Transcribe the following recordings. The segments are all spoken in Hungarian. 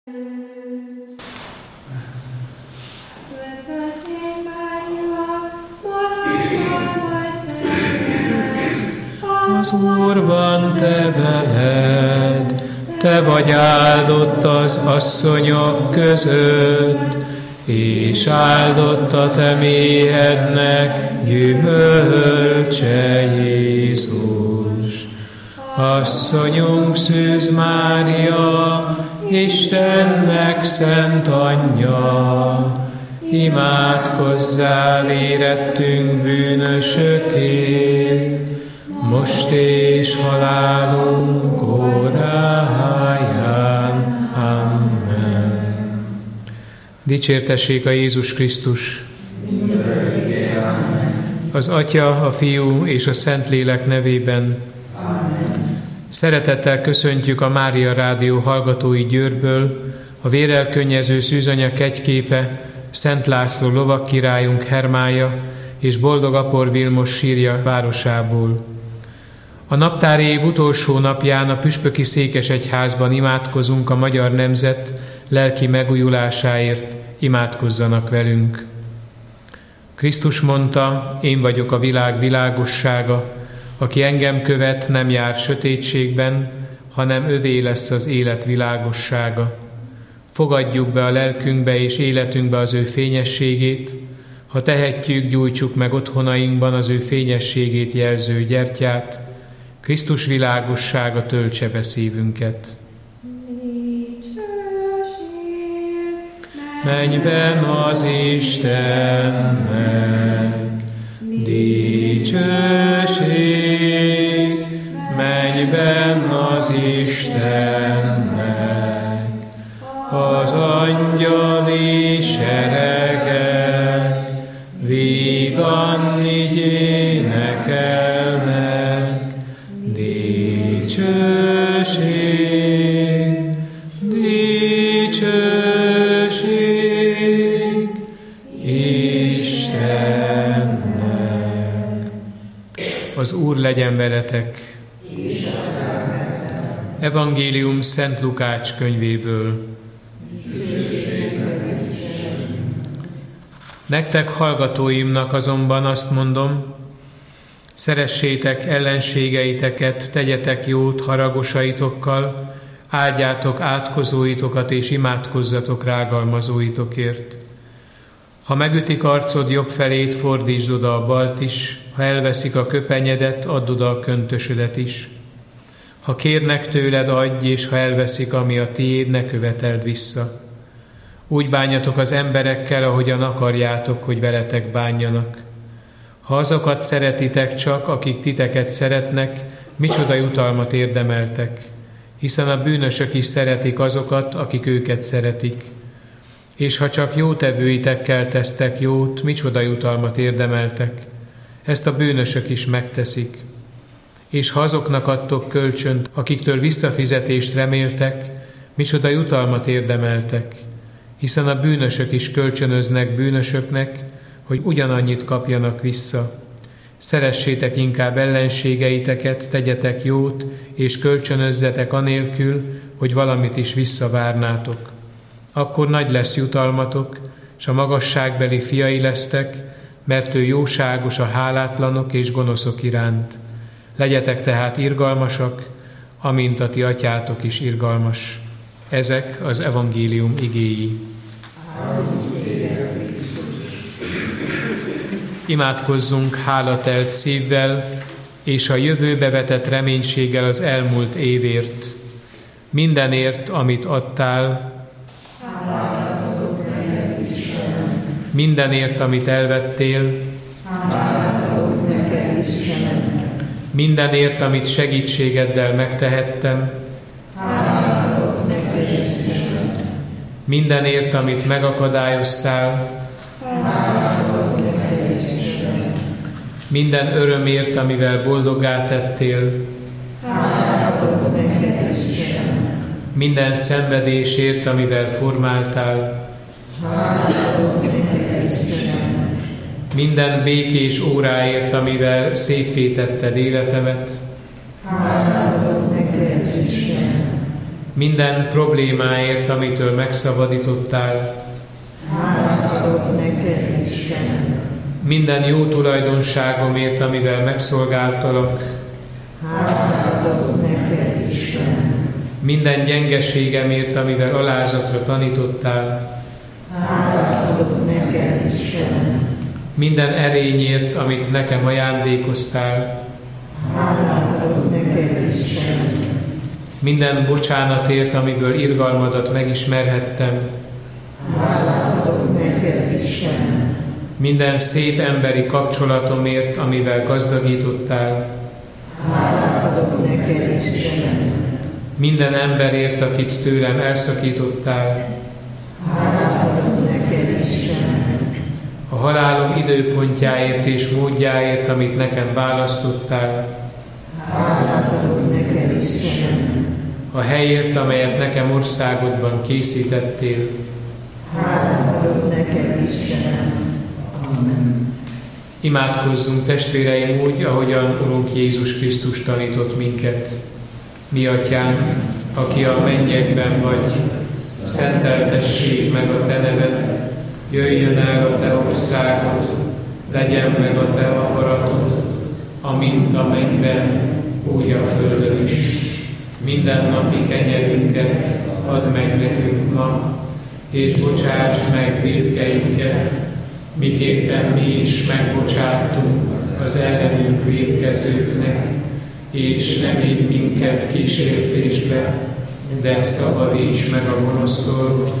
Az Úr van te veled, te vagy áldott az asszonyok között, és áldott a te méhednek gyümölcse Jézus. Asszonyunk Szűz Mária, Istennek szent anyja, imádkozzál érettünk bűnösökért, most és halálunk óráján. Amen. Dicsértessék a Jézus Krisztus! Az Atya, a Fiú és a Szentlélek nevében. Amen. Szeretettel köszöntjük a Mária Rádió hallgatói Győrből, a vérelkönnyező szűzanya kegyképe, Szent László lovagkirályunk Hermája és Boldog Apor Vilmos sírja városából. A naptári év utolsó napján a püspöki székesegyházban imádkozunk a magyar nemzet lelki megújulásáért, imádkozzanak velünk. Krisztus mondta, én vagyok a világ világossága, aki engem követ, nem jár sötétségben, hanem övé lesz az élet világossága. Fogadjuk be a lelkünkbe és életünkbe az ő fényességét, ha tehetjük, gyújtsuk meg otthonainkban az ő fényességét jelző gyertyát, Krisztus világossága töltse be szívünket. Mennyben az Istennek, dicsőség, mennyben az Istennek, az angyali seregek vígan így énekelnek, dicsőség, dicsőség Istennek. Az Úr legyen veletek. Evangélium Szent Lukács könyvéből. Nektek, hallgatóimnak azonban azt mondom, szeressétek ellenségeiteket, tegyetek jót haragosaitokkal, áldjátok átkozóitokat és imádkozzatok rágalmazóitokért. Ha megütik arcod jobb felét, fordítsd oda a balt is, ha elveszik a köpenyedet, add oda a köntösödet is. Ha kérnek tőled, adj, és ha elveszik, ami a tiéd, ne követeld vissza. Úgy bánjatok az emberekkel, ahogyan akarjátok, hogy veletek bánjanak. Ha azokat szeretitek csak, akik titeket szeretnek, micsoda jutalmat érdemeltek, hiszen a bűnösök is szeretik azokat, akik őket szeretik. És ha csak jótevőitekkel tesztek jót, micsoda jutalmat érdemeltek, ezt a bűnösök is megteszik. És ha azoknak adtok kölcsönt, akiktől visszafizetést reméltek, micsoda jutalmat érdemeltek, hiszen a bűnösök is kölcsönöznek bűnösöknek, hogy ugyanannyit kapjanak vissza. Szeressétek inkább ellenségeiteket, tegyetek jót, és kölcsönözzetek anélkül, hogy valamit is visszavárnátok. Akkor nagy lesz jutalmatok, s a magasságbeli fiai lesztek, mert ő jóságos a hálátlanok és gonoszok iránt. Legyetek tehát irgalmasak, amint a ti atyátok is irgalmas. Ezek az evangélium igéi. Imádkozzunk hálatelt szívvel, és a jövőbe vetett reménységgel az elmúlt évért. Mindenért, amit adtál, mindenért, amit elvettél, mindenért, amit segítségeddel megtehettem, mindenért, amit megakadályoztál, minden örömért, amivel boldoggá tettél, minden szenvedésért, amivel formáltál, minden békés óráért, amivel szépé tetted életemet, minden problémáért, amitől megszabadítottál. Hálát adok neked, Istenem. Minden jó tulajdonságomért, amivel megszolgáltalak. Hálát adok neked, Istenem. Minden gyengeségemért, amivel alázatra tanítottál. Hálát adok neked, Istenem. Minden erényért, amit nekem ajándékoztál. Hálát adok neked, Istenem. Minden bocsánatért, amiből irgalmadat megismerhettem. Hálát adok neked, Istenem. Minden szép emberi kapcsolatomért, amivel gazdagítottál. Hálát adok neked, Istenem. Minden emberért, akit tőlem elszakítottál. Hálát adok neked, Istenem. A halálom időpontjáért és módjáért, amit nekem választottál. Hálát adok neked, Istenem. A helyért, amelyet nekem országodban készítettél. Hálát adok neked, Istenem. Amen. Imádkozzunk, testvéreim, úgy, ahogyan Urunk Jézus Krisztus tanított minket. Mi Atyánk, aki a mennyekben vagy, szenteltessék meg a te neved, jöjjön el a te országod, legyen meg a te akaratod, amint a mennyben, úgy a földön is. Minden napi kenyerünket add meg nekünk ma, és bocsásd meg vétkeinket, miképpen mi is megbocsátunk az ellenünk vétkezőknek, és ne vigy minket kísértésbe, de szabadíts meg a gonosztól.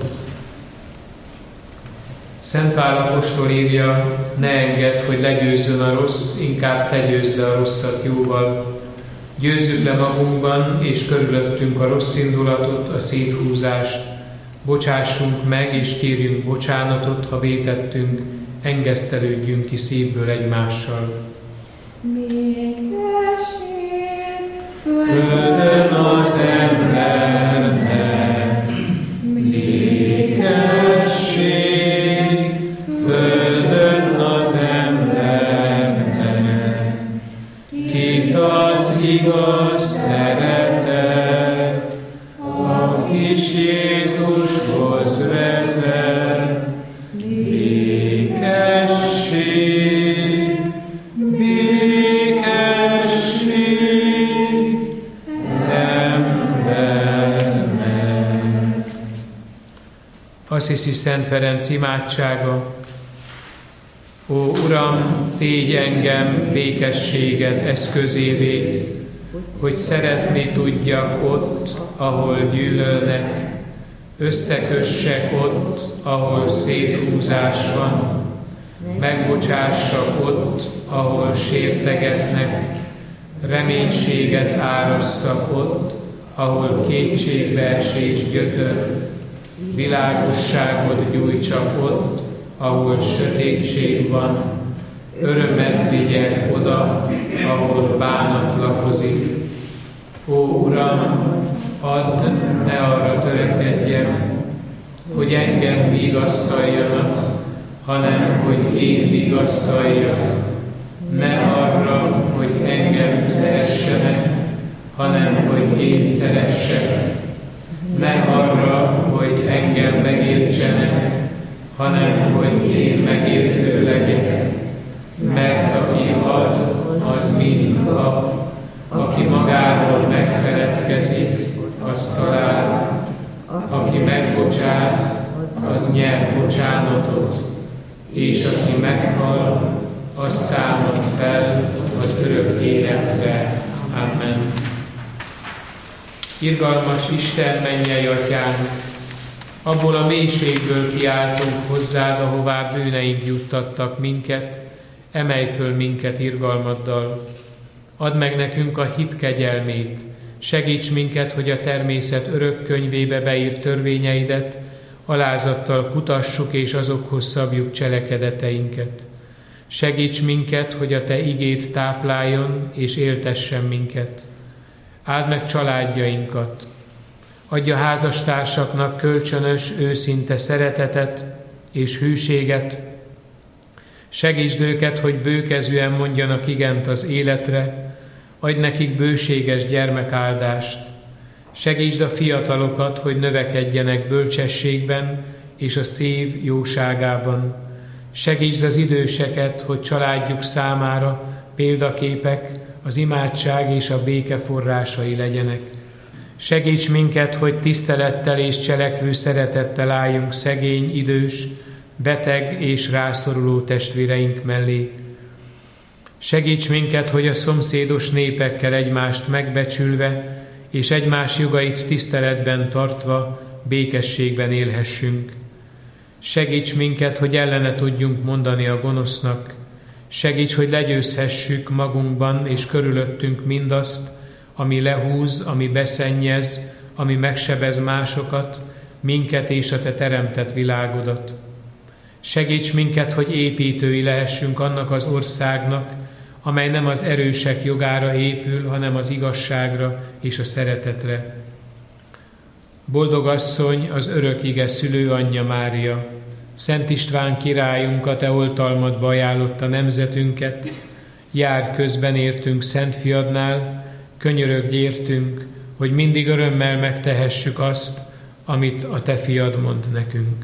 Szent Pál apostol írja, ne engedd, hogy legyőzzön a rossz, inkább te győzd le a rosszat jóval. Győzzük le magunkban és körülöttünk a rossz indulatot, a széthúzást. Bocsássunk meg és kérjünk bocsánatot, ha vétettünk, engesztelődjünk ki szívből egymással. Földön az embernek békesség, földön az embernek, kit az igaz szeretet, a kis Jézushoz vezet. Békesség, békesség embernek. Assisi Szent Ferenc imádsága. Ó Uram, tégy engem békességed eszközévé, hogy szeretni tudjak ott, ahol gyűlölnek, összekössek ott, ahol széthúzás van, megbocsássak ott, ahol sértegetnek, reménységet árasszak ott, ahol kétségbeesés gyötör, világosságot gyújtsak ott, ahol sötétség van, örömet vigyek oda, ahol bánat lakozik. Ó Uram, add, ne arra törekedjem, hogy engem vigasztaljanak, hanem hogy én vigasztaljak. Ne arra, hogy engem szeressenek, hanem hogy én szeressek. Ne arra, hogy engem megértsenek, hanem hogy én megértő legyek. Mert aki ad, az mind kap, aki magáról megfeledkezik, az talál. Aki megbocsát, az nyer bocsánatot, és aki meghal, az támad fel az örök életre. Amen. Irgalmas Isten, mennyei Atyánk, abból a mélységből kiáltunk hozzád, ahová bűneink juttattak minket, emelj föl minket irgalmaddal. Add meg nekünk a hit kegyelmét, segíts minket, hogy a természet örök könyvébe beírt törvényeidet alázattal kutassuk és azokhoz szabjuk cselekedeteinket. Segíts minket, hogy a te igét tápláljon és éltessen minket. Áld meg családjainkat. Adj a házastársaknak kölcsönös, őszinte szeretetet és hűséget. Segítsd őket, hogy bőkezűen mondjanak igent az életre, adj nekik bőséges gyermekáldást. Segítsd a fiatalokat, hogy növekedjenek bölcsességben és a szív jóságában. Segítsd az időseket, hogy családjuk számára példaképek, az imádság és a béke forrásai legyenek. Segíts minket, hogy tisztelettel és cselekvő szeretettel álljunk szegény, idős, beteg és rászoruló testvéreink mellé. Segíts minket, hogy a szomszédos népekkel egymást megbecsülve és egymás jogait tiszteletben tartva békességben élhessünk. Segíts minket, hogy ellene tudjunk mondani a gonosznak. Segíts, hogy legyőzhessük magunkban és körülöttünk mindazt, ami lehúz, ami beszennyez, ami megsebez másokat, minket és a te teremtett világodat. Segíts minket, hogy építői lehessünk annak az országnak, amely nem az erősek jogára épül, hanem az igazságra és a szeretetre. Boldog asszony, az örök ige szülőanyja Mária, Szent István királyunk, a te oltalmadba ajánlotta nemzetünket, jár közben értünk Szent Fiadnál, könyörögj értünk, hogy mindig örömmel megtehessük azt, amit a te fiad mond nekünk.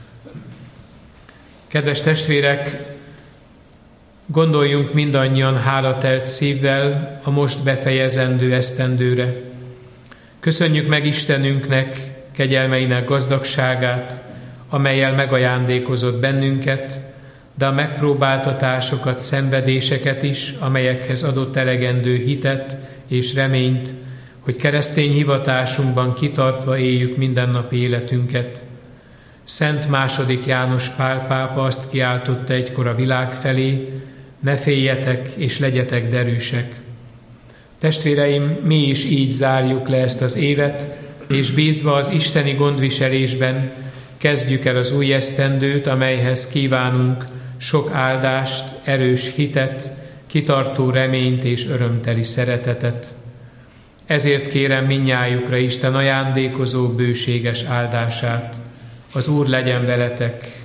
Kedves testvérek, gondoljunk mindannyian hálatelt szívvel a most befejezendő esztendőre. Köszönjük meg Istenünknek kegyelmeinek gazdagságát, amellyel megajándékozott bennünket, de a megpróbáltatásokat, szenvedéseket is, amelyekhez adott elegendő hitet és reményt, hogy keresztény hivatásunkban kitartva éljük mindennapi életünket. Szent II. János Pál pápa azt kiáltotta egykor a világ felé: ne féljetek és legyetek derűsek. Testvéreim, mi is így zárjuk le ezt az évet, és bízva az isteni gondviselésben kezdjük el az új esztendőt, amelyhez kívánunk sok áldást, erős hitet, kitartó reményt és örömteli szeretetet. Ezért kérem mindnyájukra Isten ajándékozó bőséges áldását. Az Úr legyen veletek!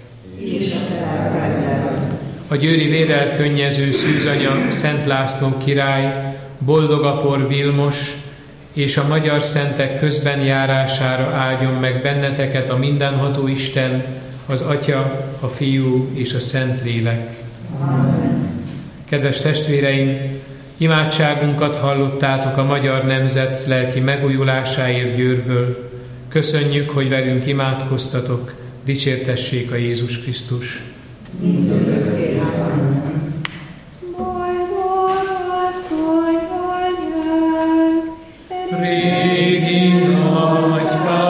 A győri vérrel könnyező szűzanya Szent László király, Boldogapor Vilmos és a magyar szentek közben járására áldjon meg benneteket a mindenható Isten, az Atya, a Fiú és a Szentlélek. Amen. Kedves testvéreim, imádságunkat hallottátok a magyar nemzet lelki megújulásáért Győrből. Köszönjük, hogy velünk imádkoztatok, dicsértessék a Jézus Krisztus. Mindörökké. Régi nagy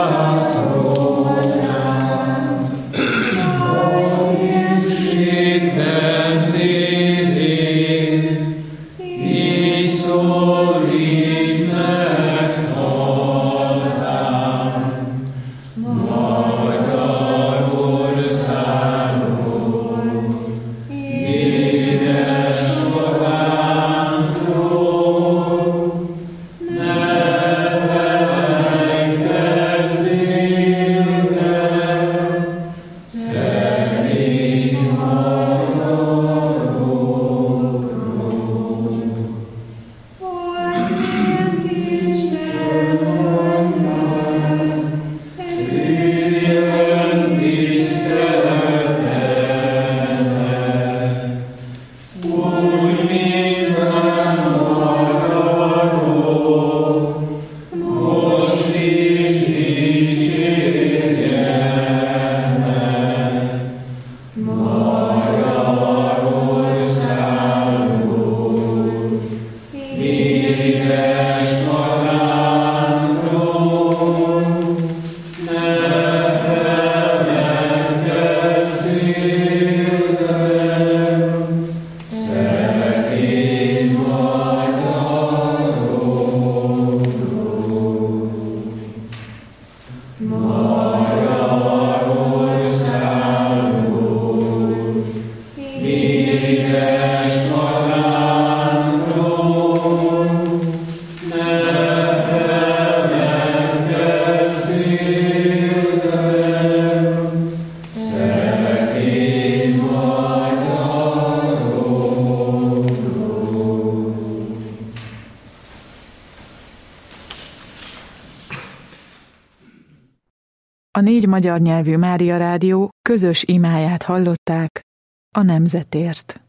patronám, Istenben élén, így szólít meg hazám, Magyarországon. 4 magyar nyelvű Mária Rádió közös imáját hallották a nemzetért.